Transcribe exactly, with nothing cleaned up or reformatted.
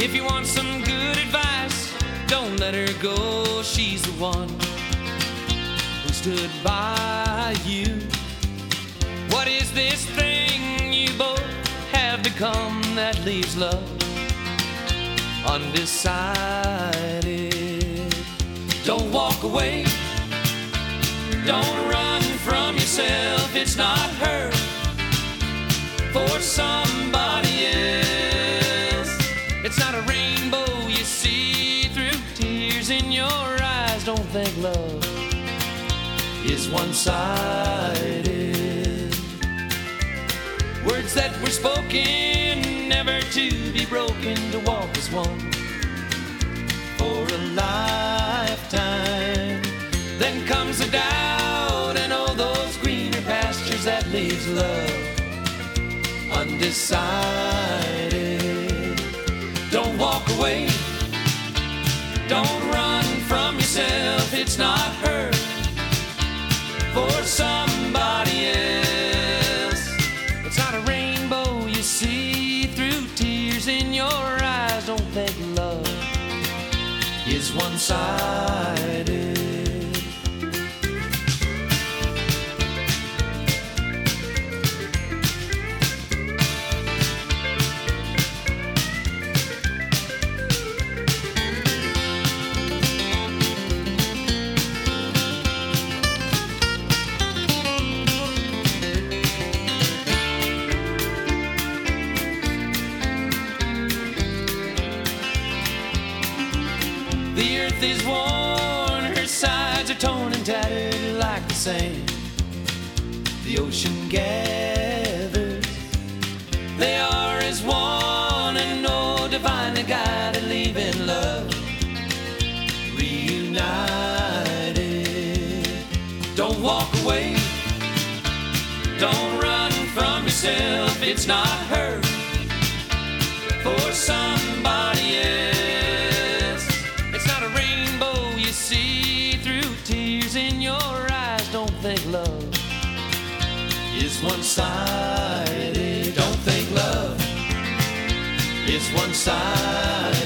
If you want some good advice, don't let her go. She's the one who stood by you. What is this thing you both have become that leaves love undecided? Don't walk away. Don't run from yourself. It's not her for somebody else. It's not a rainbow you see through tears in your eyes. Don't think love is one-sided. Words that were spoken, never to be broken, to walk as one for a lifetime. Then comes the doubt and all those greener pastures that leaves love undecided. Don't walk away. Don't run from yourself. It's not her for somebody else. It's not a rainbow you see through tears in your eyes. Don't think love is one-sided. The earth is worn, her sides are torn and tattered like the sand. The ocean gathers, they are as one, and no divine guide to leave in love reunited. Don't walk away. Don't run from yourself. It's not her for somebody else. See through tears in your eyes. Don't think love is one-sided. Don't think love is one-sided.